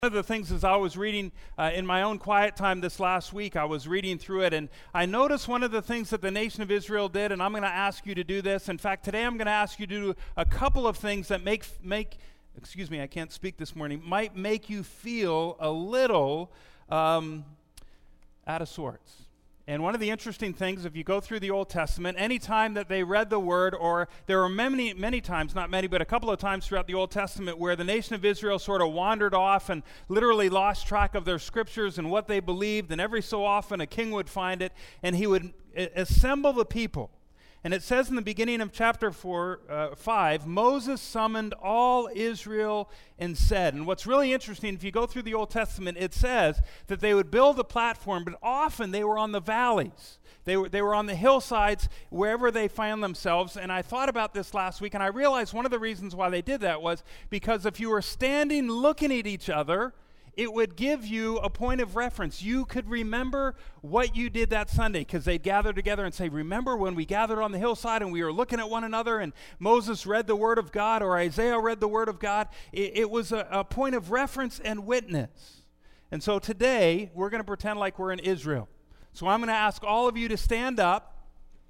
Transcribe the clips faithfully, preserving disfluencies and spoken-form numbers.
One of the things as I was reading uh, in my own quiet time this last week, I was reading through it, and I noticed one of the things that the nation of Israel did, and I'm going to ask you to do this. In fact, today I'm going to ask you to do a couple of things that make, make excuse me, I can't speak this morning, might make you feel a little um, out of sorts. And one of the interesting things, if you go through the Old Testament, any time that they read the word, or there were many, many times, not many, but a couple of times throughout the Old Testament where the nation of Israel sort of wandered off and literally lost track of their scriptures and what they believed, and every so often a king would find it, and he would a- assemble the people. And it says in the beginning of chapter four, uh, five, Moses summoned all Israel and said, and what's really interesting, if you go through the Old Testament, it says that they would build a platform, but often they were on the valleys. They were, they were on the hillsides, wherever they found themselves. And I thought about this last week, and I realized one of the reasons why they did that was because if you were standing looking at each other, it would give you a point of reference. You could remember what you did that Sunday, because they'd gather together and say, remember when we gathered on the hillside and we were looking at one another and Moses read the word of God or Isaiah read the word of God. It, it was a, a point of reference and witness. And so today, we're going to pretend like we're in Israel. So I'm going to ask all of you to stand up.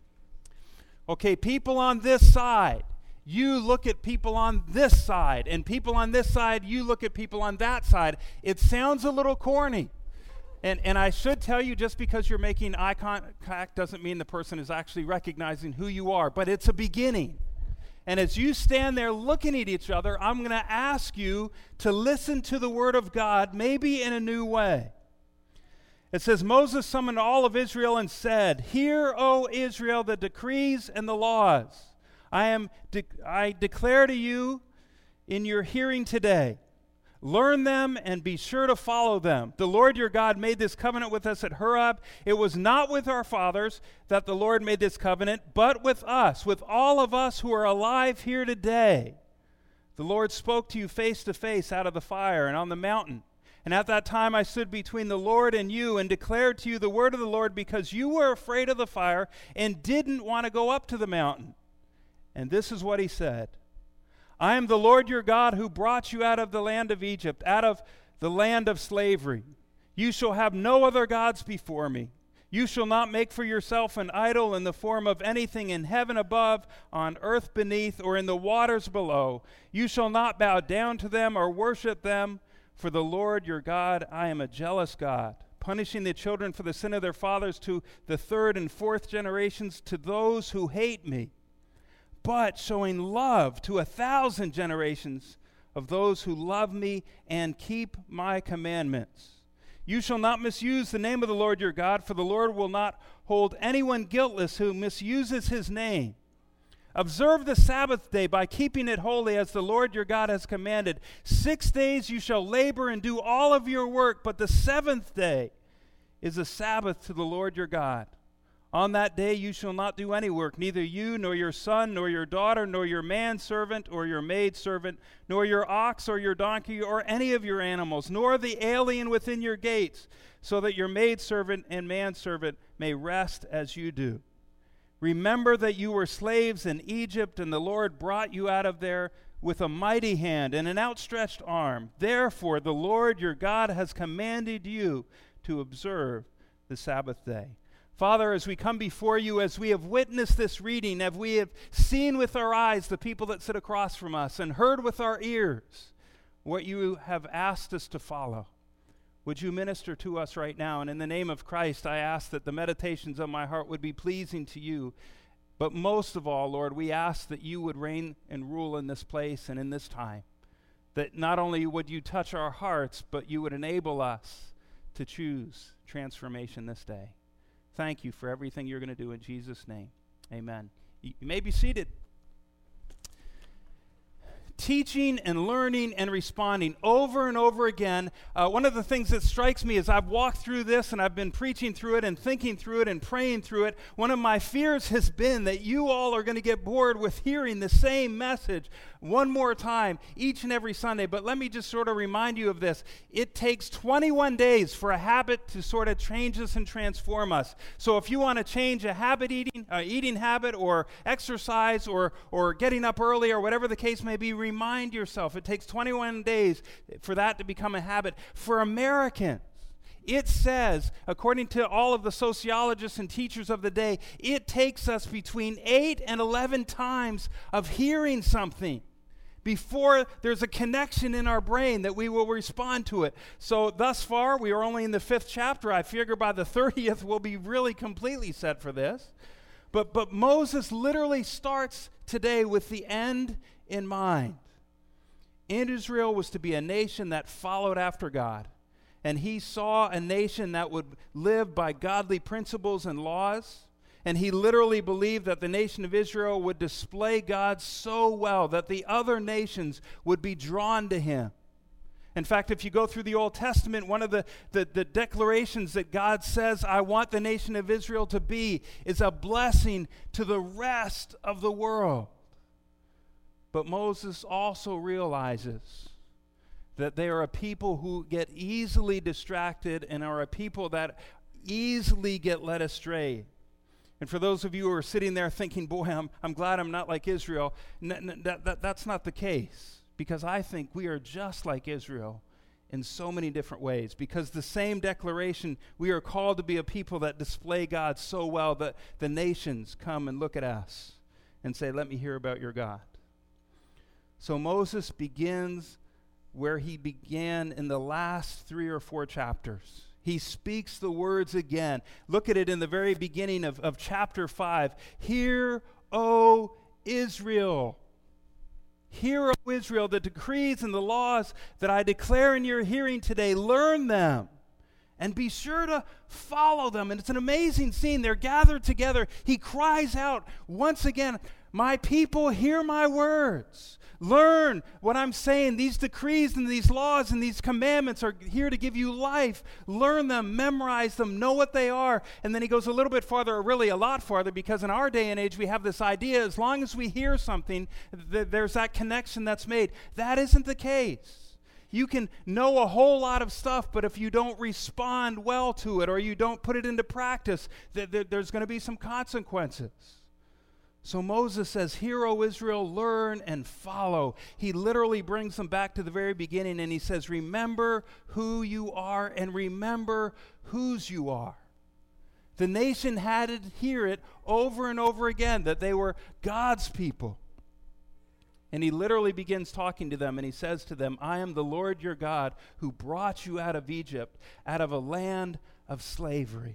Okay, people on this side. You look at people on this side, and people on this side, you look at people on that side. It sounds a little corny. And and I should tell you, just because you're making eye contact doesn't mean the person is actually recognizing who you are, but it's a beginning. And as you stand there looking at each other, I'm going to ask you to listen to the word of God, maybe in a new way. It says, Moses summoned all of Israel and said, "Hear, O Israel, the decrees and the laws. I am. De- I declare to you in your hearing today, learn them and be sure to follow them. The Lord your God made this covenant with us at Horeb. It was not with our fathers that the Lord made this covenant, but with us, with all of us who are alive here today. The Lord spoke to you face to face out of the fire and on the mountain. And at that time I stood between the Lord and you and declared to you the word of the Lord, because you were afraid of the fire and didn't want to go up to the mountain." And this is what he said. "I am the Lord your God who brought you out of the land of Egypt, out of the land of slavery. You shall have no other gods before me. You shall not make for yourself an idol in the form of anything in heaven above, on earth beneath, or in the waters below. You shall not bow down to them or worship them. For the Lord your God, I am a jealous God, punishing the children for the sin of their fathers to the third and fourth generations, to those who hate me, but showing love to a thousand generations of those who love me and keep my commandments. You shall not misuse the name of the Lord your God, for the Lord will not hold anyone guiltless who misuses his name. Observe the Sabbath day by keeping it holy, as the Lord your God has commanded. Six days you shall labor and do all of your work, but the seventh day is a Sabbath to the Lord your God. On that day you shall not do any work, neither you, nor your son, nor your daughter, nor your manservant, or your maidservant, nor your ox, or your donkey, or any of your animals, nor the alien within your gates, so that your maidservant and manservant may rest as you do. Remember that you were slaves in Egypt, and the Lord brought you out of there with a mighty hand and an outstretched arm. Therefore the Lord your God has commanded you to observe the Sabbath day." Father, as we come before you, as we have witnessed this reading, as we have seen with our eyes the people that sit across from us, and heard with our ears what you have asked us to follow, would you minister to us right now? And in the name of Christ, I ask that the meditations of my heart would be pleasing to you. But most of all, Lord, we ask that you would reign and rule in this place and in this time. That not only would you touch our hearts, but you would enable us to choose transformation this day. Thank you for everything you're going to do in Jesus' name. Amen. You may be seated. Teaching and learning and responding over and over again. Uh, one of the things that strikes me as I've walked through this and I've been preaching through it and thinking through it and praying through it, one of my fears has been that you all are going to get bored with hearing the same message one more time each and every Sunday. But let me just sort of remind you of this. It takes twenty-one days for a habit to sort of change us and transform us. So if you want to change a habit eating, uh, eating habit or exercise or, or getting up early or whatever the case may be, remind yourself. It takes twenty-one days for that to become a habit. For Americans, it says, according to all of the sociologists and teachers of the day, it takes us between eight and eleven times of hearing something before there's a connection in our brain that we will respond to it. So thus far, we are only in the fifth chapter. I figure by the thirtieth, we'll be really completely set for this. But, but Moses literally starts today with the end in mind. Israel was to be a nation that followed after God. And he saw a nation that would live by godly principles and laws. And he literally believed that the nation of Israel would display God so well that the other nations would be drawn to him. In fact, if you go through the Old Testament, one of the, the, the declarations that God says, I want the nation of Israel to be, is a blessing to the rest of the world. But Moses also realizes that they are a people who get easily distracted and are a people that easily get led astray. And for those of you who are sitting there thinking, boy, I'm, I'm glad I'm not like Israel, n- n- that, that, that's not the case. Because I think we are just like Israel in so many different ways. Because the same declaration, we are called to be a people that display God so well that the nations come and look at us and say, let me hear about your God. So Moses begins where he began in the last three or four chapters. He speaks the words again. Look at it in the very beginning of, of chapter five. Hear, O Israel. Hear, O Israel, the decrees and the laws that I declare in your hearing today. Learn them and be sure to follow them. And it's an amazing scene. They're gathered together. He cries out once again, my people, hear my words. Learn what I'm saying. These decrees and these laws and these commandments are here to give you life. Learn them, memorize them, know what they are. And then he goes a little bit farther, or really a lot farther, because in our day and age we have this idea, as long as we hear something, th- there's that connection that's made. That isn't the case. You can know a whole lot of stuff, but if you don't respond well to it or you don't put it into practice, th- th- there's going to be some consequences. So Moses says, hear, O Israel, learn and follow. He literally brings them back to the very beginning, and he says, remember who you are and remember whose you are. The nation had to hear it over and over again, that they were God's people. And he literally begins talking to them, and he says to them, I am the Lord your God who brought you out of Egypt, out of a land of slavery.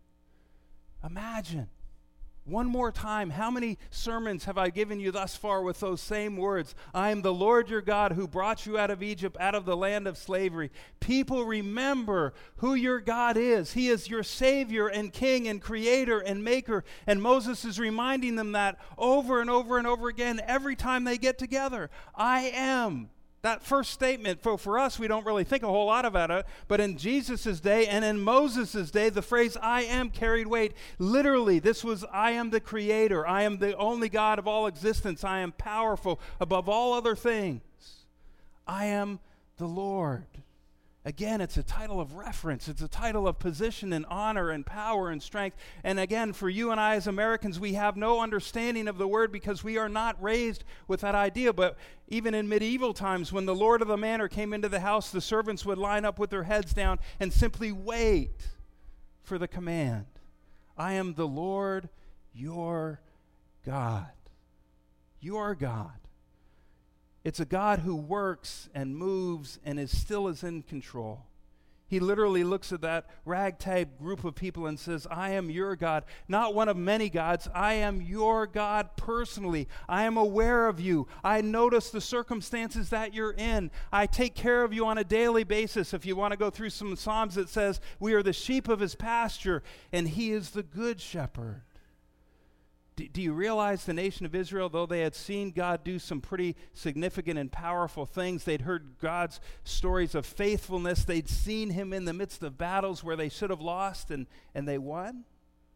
Imagine. One more time, how many sermons have I given you thus far with those same words? I am the Lord your God who brought you out of Egypt, out of the land of slavery. People, remember who your God is. He is your Savior and King and Creator and Maker. And Moses is reminding them that over and over and over again every time they get together. I am. That first statement, for, for us, we don't really think a whole lot about it, but in Jesus' day and in Moses' day, the phrase I am carried weight. Literally, this was I am the Creator. I am the only God of all existence. I am powerful above all other things. I am the Lord. Again, it's a title of reference. It's a title of position and honor and power and strength. And again, for you and I as Americans, we have no understanding of the word because we are not raised with that idea. But even in medieval times, when the lord of the manor came into the house, the servants would line up with their heads down and simply wait for the command. I am the Lord your God. Your God. It's a God who works and moves and is still is in control. He literally looks at that ragtag group of people and says, I am your God, not one of many gods. I am your God personally. I am aware of you. I notice the circumstances that you're in. I take care of you on a daily basis. If you want to go through some Psalms, it says, we are the sheep of his pasture, and he is the good shepherd. Do, do you realize the nation of Israel, though they had seen God do some pretty significant and powerful things, they'd heard God's stories of faithfulness, they'd seen him in the midst of battles where they should have lost and, and they won?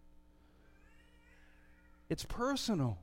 It's personal.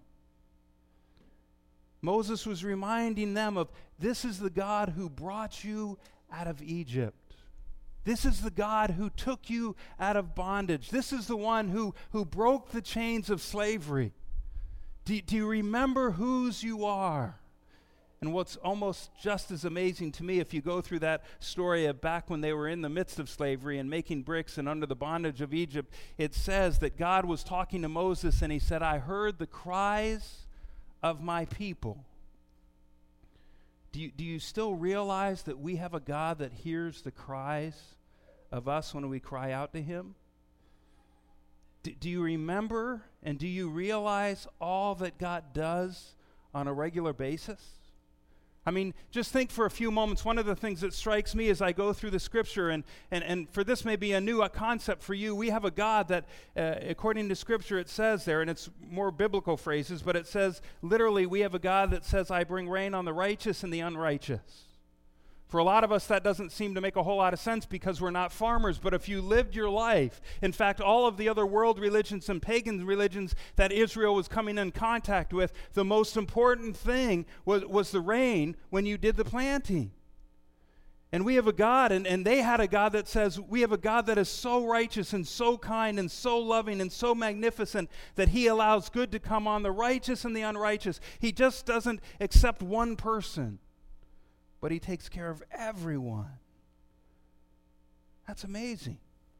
Moses was reminding them of, this is the God who brought you out of Egypt. This is the God who took you out of bondage. This is the one who, who broke the chains of slavery. Do, do you remember whose you are? And what's almost just as amazing to me, if you go through that story of back when they were in the midst of slavery and making bricks and under the bondage of Egypt, it says that God was talking to Moses and he said, I heard the cries of my people. Do you, do you still realize that we have a God that hears the cries of us when we cry out to him? Do, do you remember and do you realize all that God does on a regular basis? I mean, just think for a few moments. One of the things that strikes me as I go through the scripture, and, and, and for this may be a new a concept for you, we have a God that, uh, according to scripture, it says there, and it's more biblical phrases, but it says, literally, we have a God that says, I bring rain on the righteous and the unrighteous. For a lot of us, that doesn't seem to make a whole lot of sense because we're not farmers. But if you lived your life, in fact, all of the other world religions and pagan religions that Israel was coming in contact with, the most important thing was, was the rain when you did the planting. And we have a God, and, and they had a God that says, we have a God that is so righteous and so kind and so loving and so magnificent that he allows good to come on the righteous and the unrighteous. He just doesn't accept one person, but he takes care of everyone. That's amazing.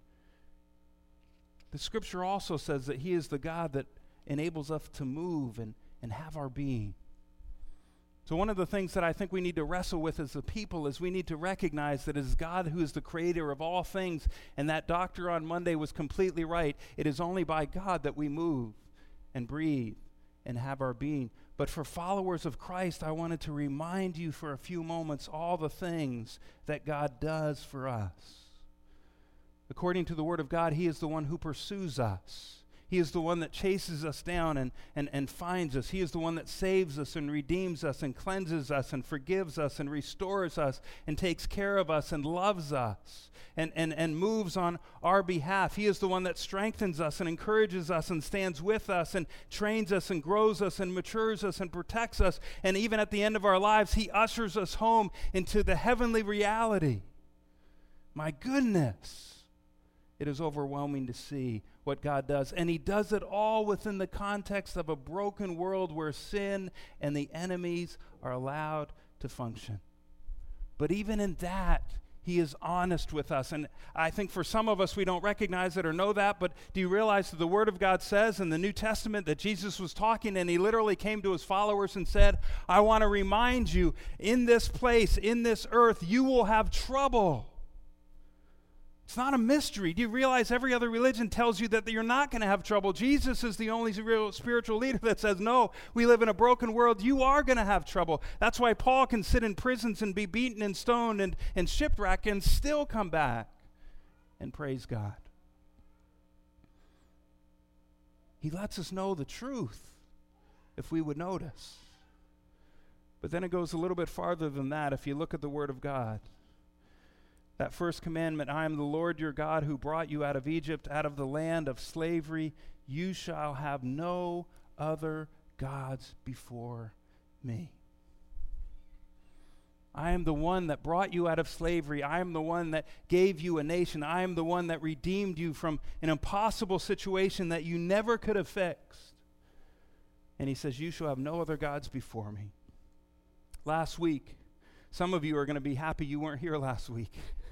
The scripture also says that he is the God that enables us to move and, and have our being. So one of the things that I think we need to wrestle with as a people is we need to recognize that it is God who is the creator of all things, and that doctor on Monday was completely right. It is only by God that we move and breathe and have our being. But for followers of Christ, I wanted to remind you for a few moments all the things that God does for us. According to the Word of God, he is the one who pursues us. He is the one that chases us down and, and, and finds us. He is the one that saves us and redeems us and cleanses us and forgives us and restores us and takes care of us and loves us and, and, and moves on our behalf. He is the one that strengthens us and encourages us and stands with us and trains us and grows us and matures us and protects us. And even at the end of our lives, he ushers us home into the heavenly reality. My goodness. It is overwhelming to see what God does. And he does it all within the context of a broken world where sin and the enemies are allowed to function. But even in that, he is honest with us. And I think for some of us, we don't recognize it or know that, but do you realize that the Word of God says in the New Testament that Jesus was talking and he literally came to his followers and said, I want to remind you, in this place, in this earth, you will have trouble. It's not a mystery. Do you realize every other religion tells you that you're not going to have trouble? Jesus is the only real spiritual leader that says, no, we live in a broken world. You are going to have trouble. That's why Paul can sit in prisons and be beaten and stoned and, and shipwrecked and still come back and praise God. He lets us know the truth if we would notice. But then it goes a little bit farther than that if you look at the Word of God. That first commandment, I am the Lord your God who brought you out of Egypt, out of the land of slavery. You shall have no other gods before me. I am the one that brought you out of slavery. I am the one that gave you a nation. I am the one that redeemed you from an impossible situation that you never could have fixed. And he says, you shall have no other gods before me. Last week, some of you are going to be happy you weren't here last week.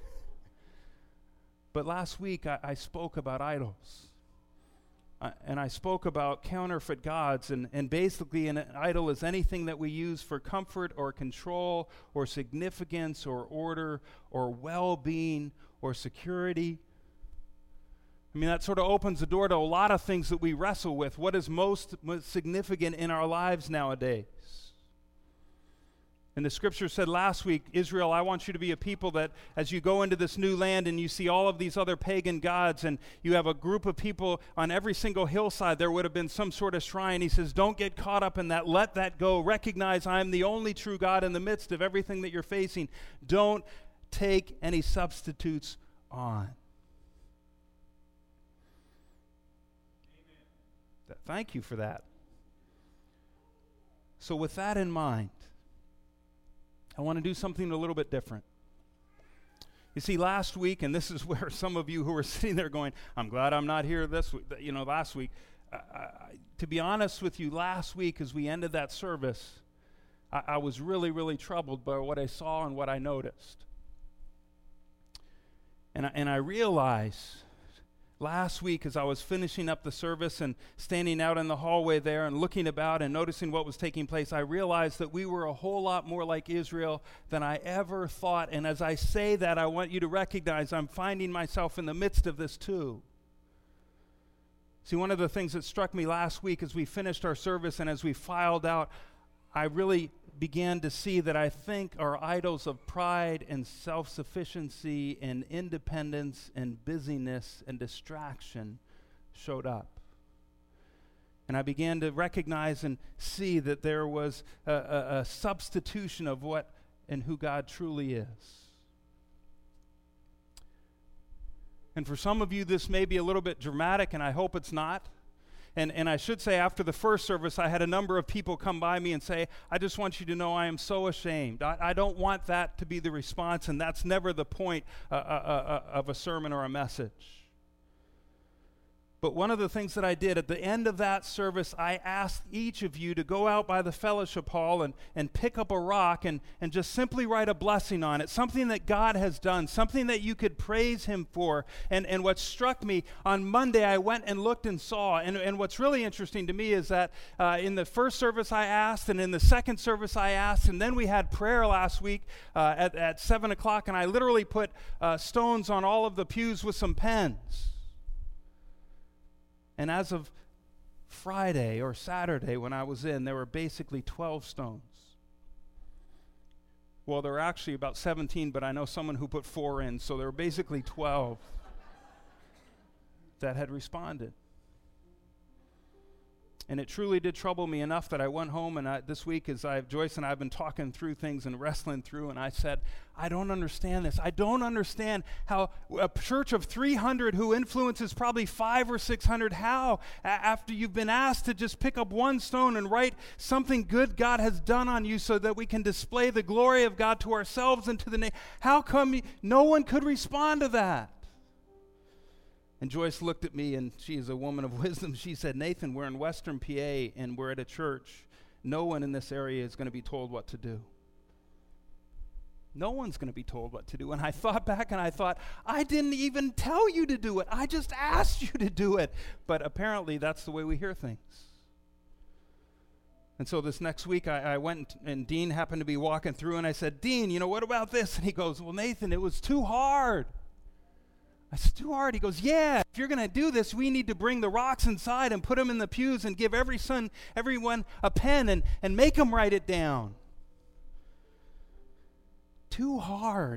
But last week, I, I spoke about idols. Uh, and I spoke about counterfeit gods. And, and basically, an idol is anything that we use for comfort or control or significance or order or well-being or security. I mean, that sort of opens the door to a lot of things that we wrestle with. What is most, most significant in our lives nowadays? And the scripture said last week, Israel, I want you to be a people that as you go into this new land and you see all of these other pagan gods and you have a group of people on every single hillside, there would have been some sort of shrine. He says, don't get caught up in that. Let that go. Recognize I am the only true God in the midst of everything that you're facing. Don't take any substitutes on. Amen. Thank you for that. So with that in mind, I want to do something a little bit different. You see, last week, and this is where some of you who are sitting there going, I'm glad I'm not here this week, you know, last week. Uh, I, to be honest with you, last week as we ended that service, I, I was really, really troubled by what I saw and what I noticed. And I, and I realized last week as I was finishing up the service and standing out in the hallway there and looking about and noticing what was taking place, I realized that we were a whole lot more like Israel than I ever thought. And as I say that, I want you to recognize I'm finding myself in the midst of this too. See, one of the things that struck me last week as we finished our service and as we filed out, I really began to see that I think our idols of pride and self-sufficiency and independence and busyness and distraction showed up. And I began to recognize and see that there was a, a, a substitution of what and who God truly is. And for some of you, this may be a little bit dramatic, and I hope it's not. And and I should say, after the first service, I had a number of people come by me and say, I just want you to know I am so ashamed. I, I don't want that to be the response, and that's never the point uh, uh, uh, of a sermon or a message. But one of the things that I did at the end of that service, I asked each of you to go out by the fellowship hall and, and pick up a rock and, and just simply write a blessing on it, something that God has done, something that you could praise him for. And, and what struck me, on Monday I went and looked and saw, and, and what's really interesting to me is that uh, in the first service I asked, and in the second service I asked, and then we had prayer last week uh, at, at seven o'clock, and I literally put uh, stones on all of the pews with some pens. And as of Friday or Saturday when I was in, there were basically twelve stones. Well, there were actually about seventeen, but I know someone who put four in, so there were basically twelve that had responded. And it truly did trouble me enough that I went home, and I, this week as I, Joyce and I have been talking through things and wrestling through, and I said, I don't understand this. I don't understand how a church of three hundred who influences probably five or six hundred, how, a- after you've been asked to just pick up one stone and write something good God has done on you so that we can display the glory of God to ourselves and to the nation, how come you, no one could respond to that? And Joyce looked at me, and she is a woman of wisdom. She said, Nathan, we're in Western P A, and we're at a church. No one in this area is going to be told what to do. No one's going to be told what to do. And I thought back, and I thought, I didn't even tell you to do it. I just asked you to do it. But apparently, that's the way we hear things. And so this next week, I, I went, and Dean happened to be walking through, and I said, Dean, you know, what about this? And he goes, well, Nathan, it was too hard. I said, too hard? He goes, yeah, if you're going to do this, we need to bring the rocks inside and put them in the pews and give every son, everyone a pen and, and make them write it down. Too hard.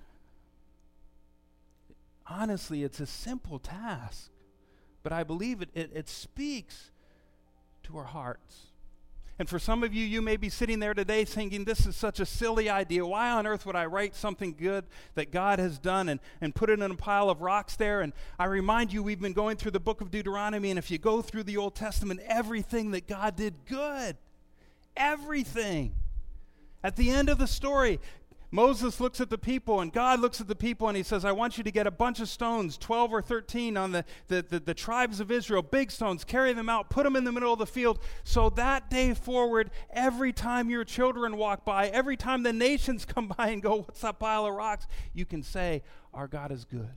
Honestly, it's a simple task, but I believe it, it, it speaks to our hearts. And for some of you, you may be sitting there today thinking, this is such a silly idea. Why on earth would I write something good that God has done and, and put it in a pile of rocks there? And I remind you, we've been going through the book of Deuteronomy, and if you go through the Old Testament, everything that God did good, everything. At the end of the story, Moses looks at the people, and God looks at the people, and he says, I want you to get a bunch of stones, twelve or thirteen, on the, the, the, the tribes of Israel, big stones, carry them out, put them in the middle of the field, so that day forward, every time your children walk by, every time the nations come by and go, what's that pile of rocks? You can say, our God is good.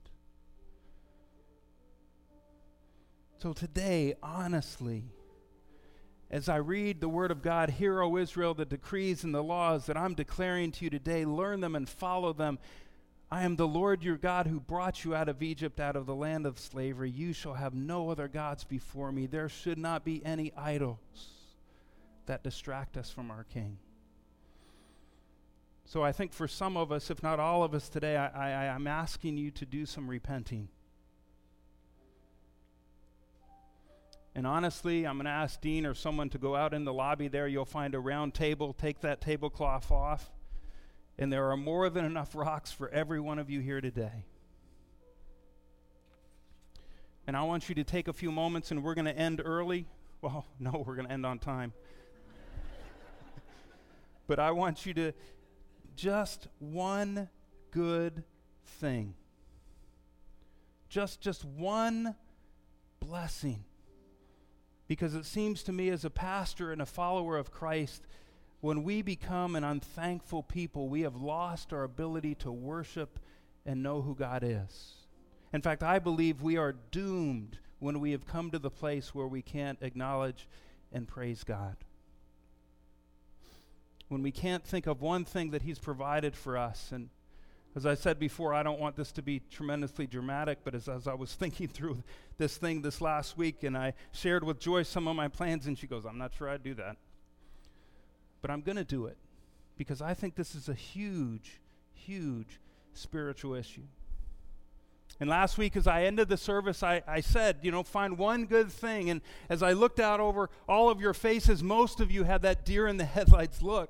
So today, honestly, as I read the word of God, hear, O Israel, the decrees and the laws that I'm declaring to you today, learn them and follow them. I am the Lord your God who brought you out of Egypt, out of the land of slavery. You shall have no other gods before me. There should not be any idols that distract us from our King. So I think for some of us, if not all of us today, I, I, I'm asking you to do some repenting. And honestly, I'm going to ask Dean or someone to go out in the lobby there. You'll find a round table. Take that tablecloth off. And there are more than enough rocks for every one of you here today. And I want you to take a few moments, and we're going to end early. Well, no, we're going to end on time. But I want you to just one good thing. Just, just one blessing. Because it seems to me as a pastor and a follower of Christ, when we become an unthankful people, we have lost our ability to worship and know who God is. In fact, I believe we are doomed when we have come to the place where we can't acknowledge and praise God. When we can't think of one thing that He's provided for us. And as I said before, I don't want this to be tremendously dramatic, but as, as I was thinking through this thing this last week, and I shared with Joyce some of my plans, and she goes, I'm not sure I'd do that. But I'm going to do it because I think this is a huge, huge spiritual issue. And last week, as I ended the service, I, I said, you know, find one good thing. And as I looked out over all of your faces, most of you had that deer in the headlights look.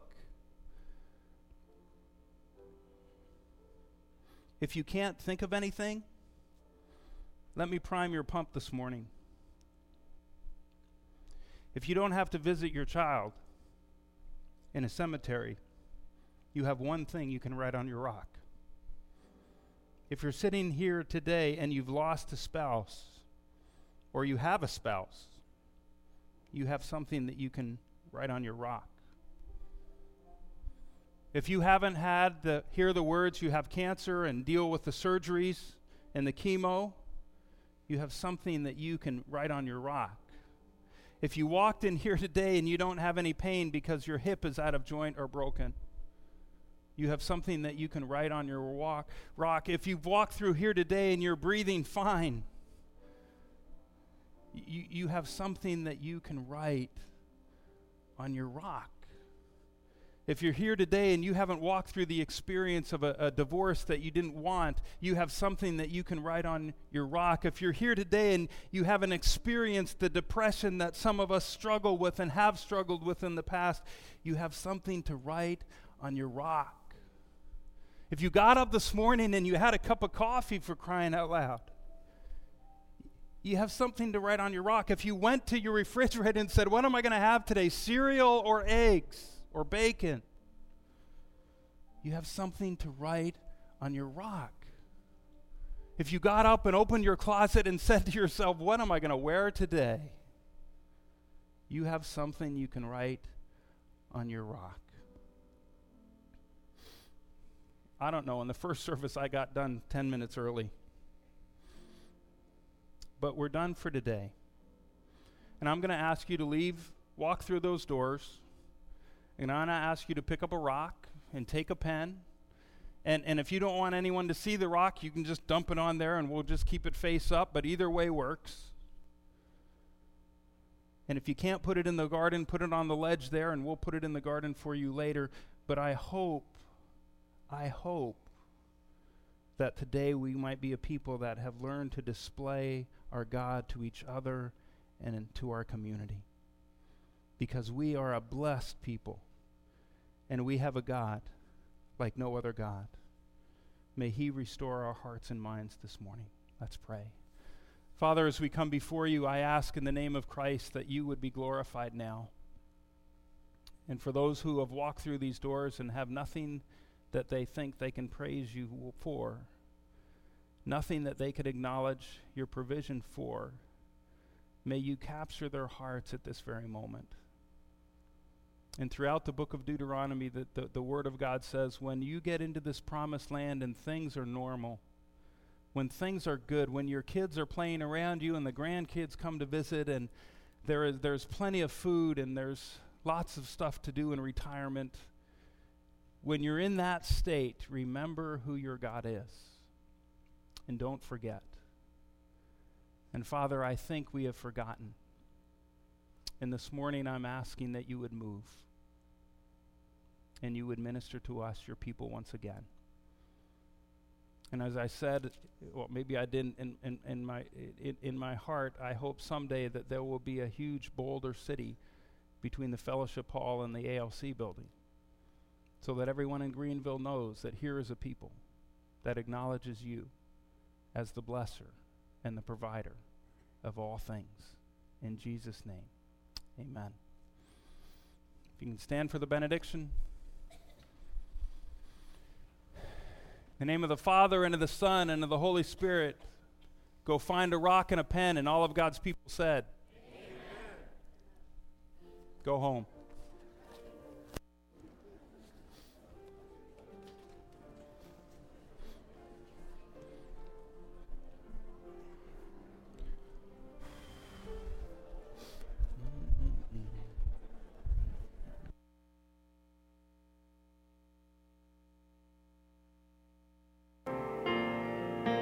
If you can't think of anything, let me prime your pump this morning. If you don't have to visit your child in a cemetery, you have one thing you can write on your rock. If you're sitting here today and you've lost a spouse, or you have a spouse, you have something that you can write on your rock. If you haven't had to hear the words, you have cancer and deal with the surgeries and the chemo, you have something that you can write on your rock. If you walked in here today and you don't have any pain because your hip is out of joint or broken, you have something that you can write on your walk, rock. If you've walked through here today and you're breathing fine, you, you have something that you can write on your rock. If you're here today and you haven't walked through the experience of a, a divorce that you didn't want, you have something that you can write on your rock. If you're here today and you haven't experienced the depression that some of us struggle with and have struggled with in the past, you have something to write on your rock. If you got up this morning and you had a cup of coffee, for crying out loud, you have something to write on your rock. If you went to your refrigerator and said, what am I going to have today, cereal or eggs or bacon? You have something to write on your rock. If you got up and opened your closet and said to yourself, what am I going to wear today? You have something you can write on your rock. I don't know, in the first service I got done ten minutes early. But we're done for today. And I'm going to ask you to leave, walk through those doors, and I'm going to ask you to pick up a rock and take a pen. And, and if you don't want anyone to see the rock, you can just dump it on there and we'll just keep it face up, but either way works. And if you can't put it in the garden, put it on the ledge there and we'll put it in the garden for you later. But I hope I hope that today we might be a people that have learned to display our God to each other and to our community. Because we are a blessed people, and we have a God like no other God. May He restore our hearts and minds this morning. Let's pray. Father, as we come before you, I ask in the name of Christ that you would be glorified now. And for those who have walked through these doors and have nothing that they think they can praise you for, nothing that they could acknowledge your provision for, may you capture their hearts at this very moment. And throughout the book of Deuteronomy, the, the, the Word of God says, when you get into this promised land and things are normal, when things are good, when your kids are playing around you and the grandkids come to visit and there is there's plenty of food and there's lots of stuff to do in retirement, when you're in that state, remember who your God is. And don't forget. And Father, I think we have forgotten. And this morning I'm asking that you would move. And you would minister to us, your people, once again. And as I said, well, maybe I didn't in, in, in my in, in my heart, I hope someday that there will be a huge Boulder City between the Fellowship Hall and the A L C building, so that everyone in Greenville knows that here is a people that acknowledges you as the blesser and the provider of all things. In Jesus' name, amen. If you can stand for the benediction. In the name of the Father, and of the Son, and of the Holy Spirit, go find a rock and a pen, and all of God's people said, amen. Go home.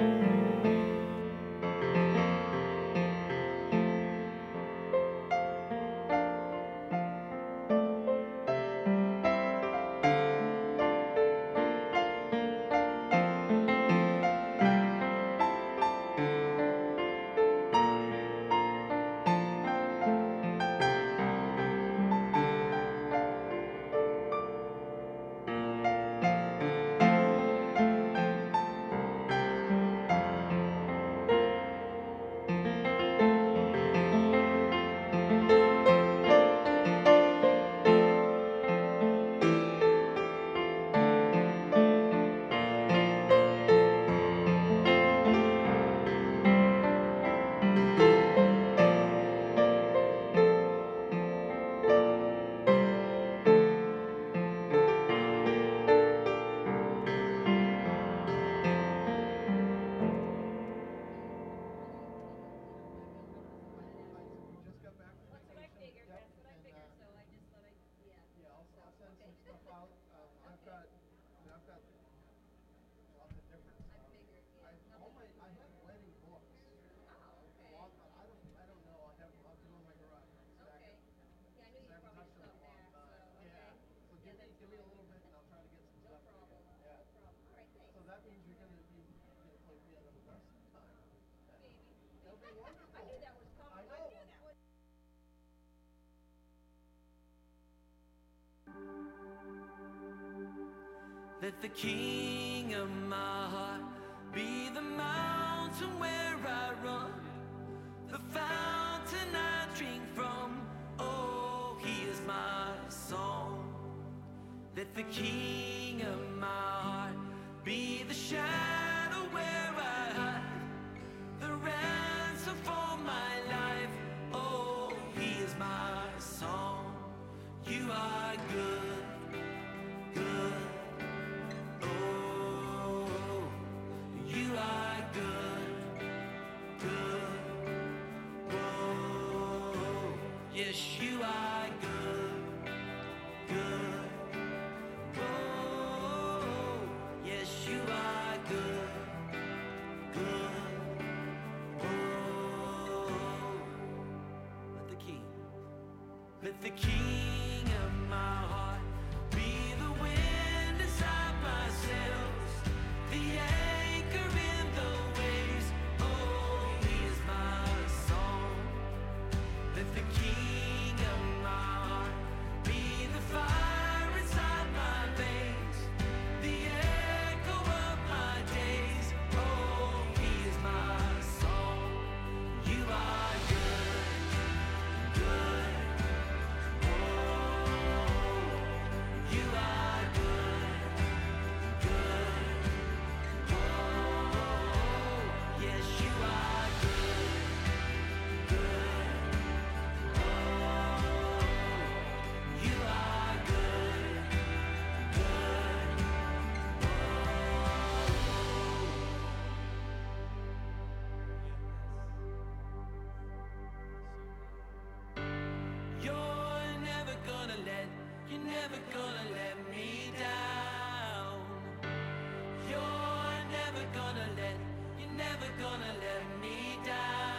Let the king of my heart be the mountain where I run, the fountain I drink from. Oh, he is my song. Let the king of my heart be the shadow where I hide, the ransom for my life. Oh, he is my song. You are good, good. You are good, good, whoa. Yes, you are good, good, whoa. Yes, you are good, good, whoa. Let the king, let the king of my heart be the wind inside my sails, the air. The king of my heart be the fire inside my veins, the echo of my days. Oh, he is my song. You are good, good. Oh, you are good, good. Oh, yes, you are good, good. You're never gonna let me down. You're never gonna let, you're never gonna let me down.